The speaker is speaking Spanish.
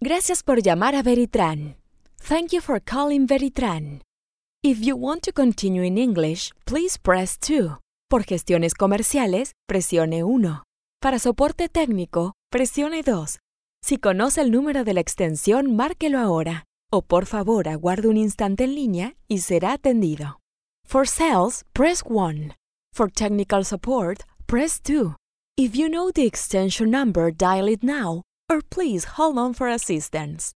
Gracias por llamar a Veritran. Thank you for calling Veritran. If you want to continue in English, please press 2. Por gestiones comerciales, presione 1. Para soporte técnico, presione 2. Si conoce el número de la extensión, márquelo ahora. O por favor, aguarde un instante en línea y será atendido. For sales, press 1. For technical support, press 2. If you know the extension number, dial it now, or please hold on for assistance.